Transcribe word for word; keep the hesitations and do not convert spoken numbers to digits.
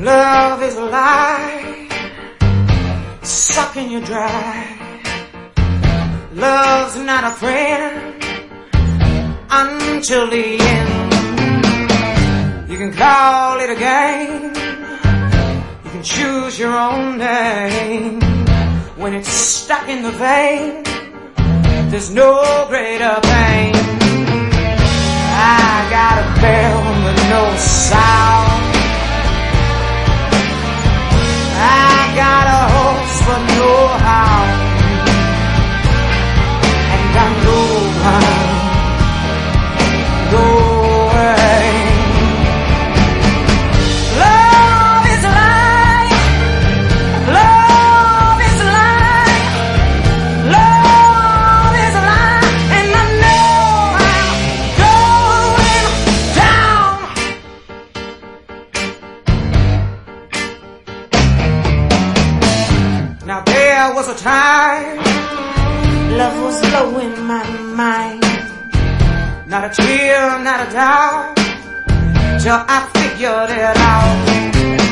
Love is a lie, sucking you dry. Love's not a friend until the end. You can call it a game, you can choose your own name. When it's stuck in the vein, there's no greater pain. I got a bell with no sound, I got a horse but no hound, and I know I'm going. Love is a lie, love is a lie, love is a lie, and I know I'm going down. Now there was a time love was low in my mind, not a tear, not a doubt, till I figured it out.